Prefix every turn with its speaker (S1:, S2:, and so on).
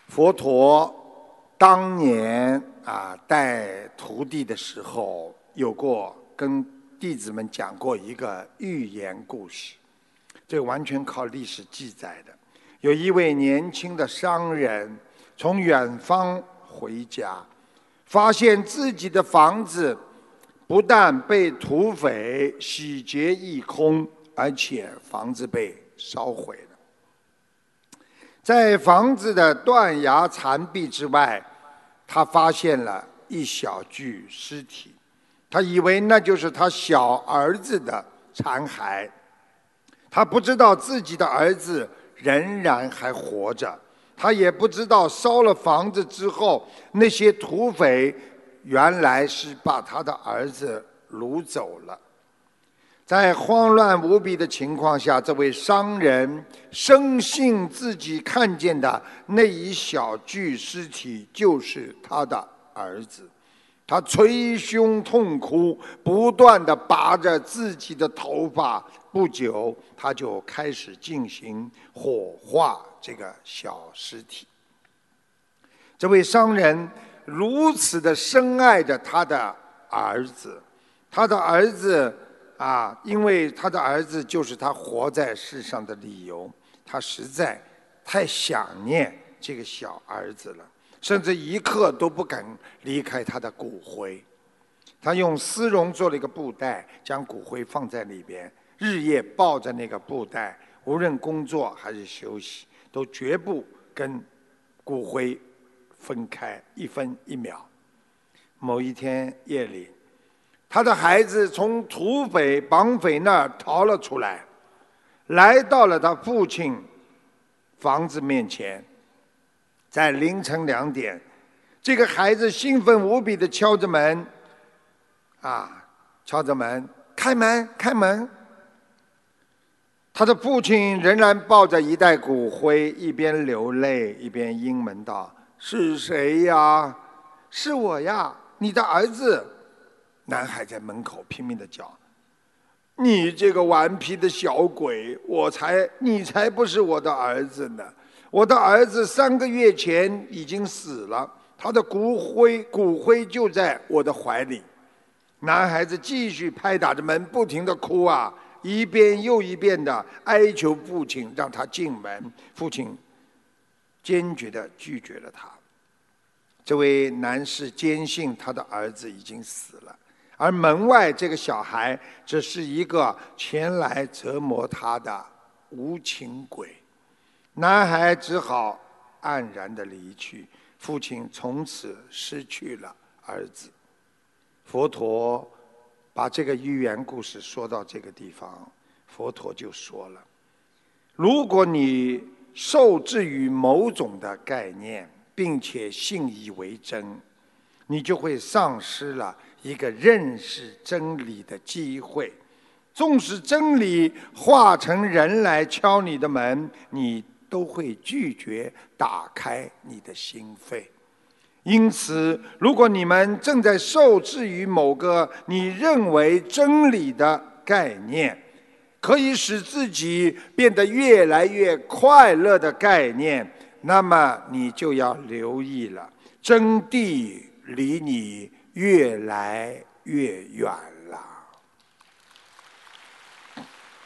S1: 佛陀当年带徒弟的时候，有过跟弟子们讲过一个寓言故事，这完全靠历史记载的。有一位年轻的商人从远方回家，发现自己的房子不但被土匪洗劫一空，而且房子被烧毁了。在房子的断崖残壁之外，他发现了一小具尸体，他以为那就是他小儿子的残骸。他不知道自己的儿子仍然还活着，他也不知道烧了房子之后，那些土匪原来是把他的儿子掳走了。在慌乱无比的情况下，这位商人深信自己看见的那一小具尸体就是他的儿子，他捶胸痛哭，不断地拔着自己的头发。不久，他就开始进行火化这个小尸体。这位商人如此的深爱着他的儿子，他的儿子因为他的儿子就是他活在世上的理由，他实在太想念这个小儿子了，甚至一刻都不敢离开他的骨灰。他用丝绒做了一个布袋，将骨灰放在里边，日夜抱着那个布袋，无论工作还是休息，都绝不跟骨灰分开一分一秒。某一天夜里，他的孩子从土匪绑匪那儿逃了出来，来到了他父亲房子面前。在凌晨2点，这个孩子兴奋无比地敲着门，敲着门，开门，开门。他的父亲仍然抱着一袋骨灰，一边流泪一边应门道：“是谁呀？是我呀，你的儿子。”男孩在门口拼命地叫：“你这个顽皮的小鬼，你才不是我的儿子呢！我的儿子3个月前已经死了，他的骨灰就在我的怀里。”男孩子继续拍打着门，不停地哭一遍又一遍地哀求父亲让他进门。父亲坚决地拒绝了他。这位男士坚信他的儿子已经死了，而门外这个小孩只是一个前来折磨他的无情鬼。男孩只好黯然地离去，父亲从此失去了儿子。佛陀把这个寓言故事说到这个地方，佛陀就说了：如果你受制于某种的概念，并且信以为真，你就会丧失了一个认识真理的机会。纵使真理化成人来敲你的门，你都会拒绝打开你的心扉。因此，如果你们正在受制于某个你认为真理的概念，可以使自己变得越来越快乐的概念，那么你就要留意了，真谛离你越来越远